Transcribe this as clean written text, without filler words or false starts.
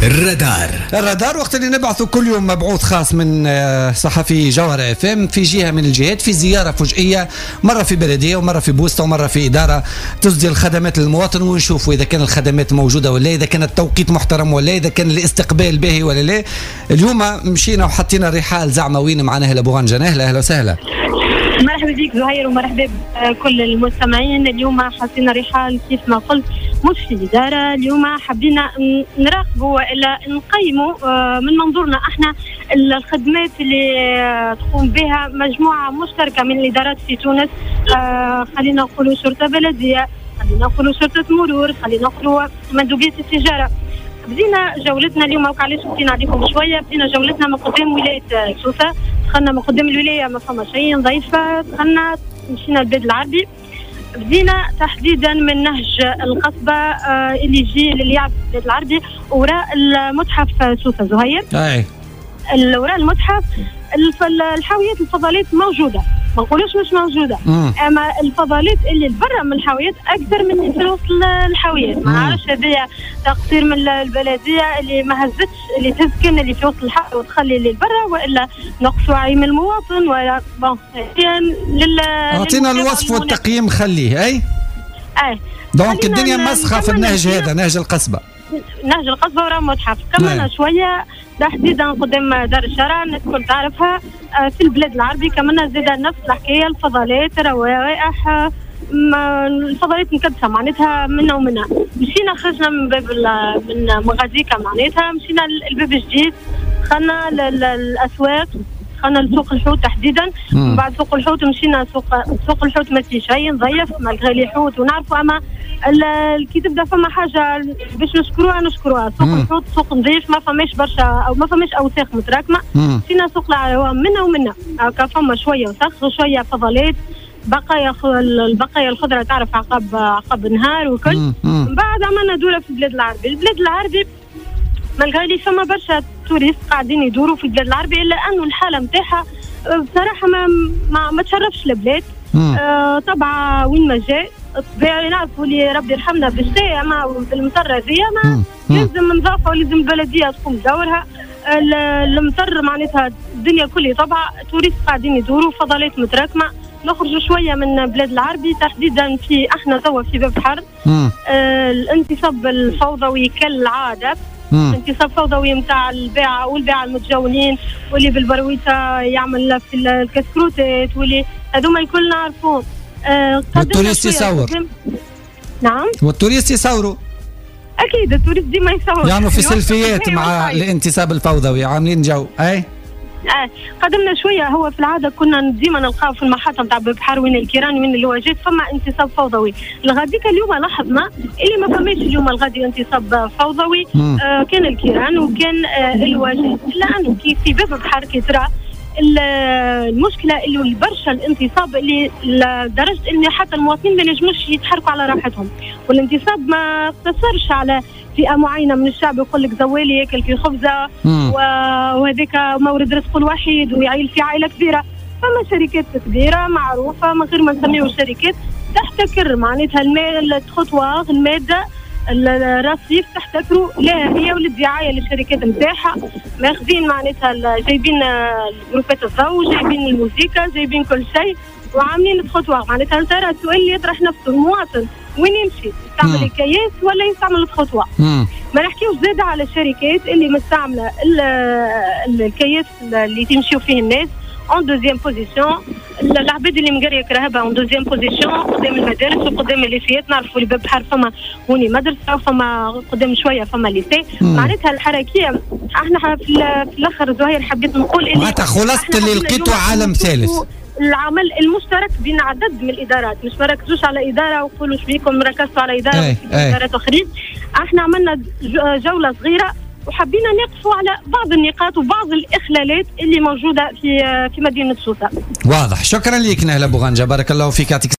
الرادار وقت اللي نبعثوا كل يوم مبعوث خاص من صحفي جوهر اف ام في جهه من الجهات في زياره فجئيه، مره في بلديه ومره في بوسطه ومره في اداره تسدي الخدمات للمواطن، ونشوفوا اذا كان الخدمات موجوده ولا، اذا كان التوقيت محترم ولا، اذا كان الاستقبال باهي ولا لا. اليوم مشينا وحطينا الرحال زعما وين معنا هلا بوغان جناه. اهلا وسهلا. مرحبا بك زهير ومرحبا بكل المستمعين. اليوم حطينا رحال كيف ما قلت مش في الإدارة. اليوم حبينا نراقبوا وإلا نقيموا من منظورنا احنا الخدمات اللي تقوم بها مجموعة مشتركة من الإدارات في تونس. خلينا نقولوا شرطة بلدية، خلينا نقولوا شرطة مرور، خلينا نقولوا مندوبية التجارة. بدينا جولتنا اليوم وعلاش بدينا عليكم شوية. بدينا جولتنا من قدام ولاية سوسة، دخلنا من قدام الولاية ما فما شيء نظيفة، دخلنا مشينا البلاد العربي. بدينا تحديدا من نهج القصبة اللي يجي اللي يعرف البلاد العربي وراء المتحف سوسة زهير. وراء المتحف الحاويات الفضلات موجودة، ما نقولوش مش موجودة، اما الفضلات اللي برا من الحاويات اكثر من في وسط الحاويات. ما نعرفش هذايا تقصير من البلدية اللي ما هزتش، اللي تسكن اللي في وسط الحاره وتخلي اللي برا، والا نقص وعي من المواطن، ولا اعطينا الوصف والتقييم خليه. اي دونك الدنيا مسخه في النهج هذا، نهج القصبة. نهج القصبة وراء المتحف كملنا شوية تحديدا قدام دار الشرع، الناس الكل تعرفها. في البلاد العربي كملنا زيدا نفس الحكاية، الفضلات روائح الفضلات مكدسة معناتها منا ومنا. مشينا خرجنا من باب من مغازيكا معناتها، مشينا الباب الجديد، دخلنا للأسواق، دخلنا لسوق الحوت تحديدا. من بعد سوق الحوت مشينا سوق الحوت ما فيه شيء نظيف مالغري لي حوت ونعرفوا، اما كي تبدا فما حاجه باش نشكروها. سوق الحوت سوق نظيف، ما فماش برشا او ما فماش اوساخ متراكمه. مشينا سوق العوام منا ومنا، هكا فما شويه وسخ وشويه فضلات، البقايا الخضره تعرف عقب نهار وكل. من بعد عملنا دوره في البلاد العربي مالغري لي فما برشا توريست قاعدين يدوروا في البلاد العربي، الا انه الحاله نتاعها بصراحه ما تشرفش البلاد. طبعا وين ما جاء الطبيعي نعرفوا اللي ربي يرحمنا بالشتاء، اما بالمطر هذيا ما لازم نضافه ولازم البلديه تقوم بدورها. المطر معناتها الدنيا كلها طبعا توريست قاعدين يدوروا، فضلات متراكمه. نخرجوا شويه من البلاد العربي تحديدا في احنا توا في باب حر. الانتصاب الفوضوي كالعاده، انتصاب فوضوي نتاع البيعه والبيعه المتجولين، واللي بالبرويته يعمل في الكسكروتات، واللي هذوما الكل نعرفوهم. والتوريست يصور. نعم، والتوريست يصوروا اكيد، التوريست ديما يصور، يعملوا في سيلفيات مع الانتصاب الفوضوي، عاملين جو. قدمنا شويه. هو في العاده كنا ديما نلقاو في المحطه نتاع باب حار وين الكيران وين الواجات فما انتصاب فوضوي. الغاديك اليوم لاحظنا اللي ما فماش اليوم الغادي انتصاب فوضوي. كان الكيران وكان الواجات، لانه كي في باب البحر كي ترى المشكله اللي برشا الانتصاب اللي لدرجه ان حتى المواطنين ما ينجموش يتحركوا على راحتهم. والانتصاب ما اقتصرش على فئه معينه من الشعب، يقول لك زوالي ياكل في خبزه وهذاك مورد رزقه الوحيد ويعيل في عائله كبيره. فما شركات كبيره معروفه من غير ما نسميو الشركات تحتكر معناتها الخطوات الماده الرصيف تحتكروا لا هي وللدعايه للشركات نتاعها، ماخذين معناتها جايبين جروبات الضوء، جايبين الموسيقى، جايبين كل شيء وعاملين الخطوه. معناتها ترى السؤال اللي يطرح نفسه المواطن وين يمشي؟ يستعمل الكياس ولا يستعمل الخطوه؟ ما نحكيوش زاده على الشركات اللي مستعمله الكياس اللي تمشيو فيه الناس اون دوزيام بوزيسيون. العباد اللي مقريه كراهبه اون دوزيام بوزيسيون قدام المدارس وقدام الليسيات. نعرفوا اللي باب بحر فما هوني مدرسه وفما قدام شويه فما ليسي. معناتها الحركيه احنا في الاخر زهير حبيت نقول اللي معناتها خلاصه اللي لقيته عالم ثالث، العمل المشترك بين عدد من الادارات، مش مركزوش على اداره وقولوا ايش بيكم ركزتوا على اداره وفي ادارات اخرين. احنا عملنا جوله صغيره وحبينا نقفوا على بعض النقاط وبعض الاخلالات اللي موجوده في مدينه سوسه. واضح. شكرا لك نهله بوغانجا، بارك الله فيك.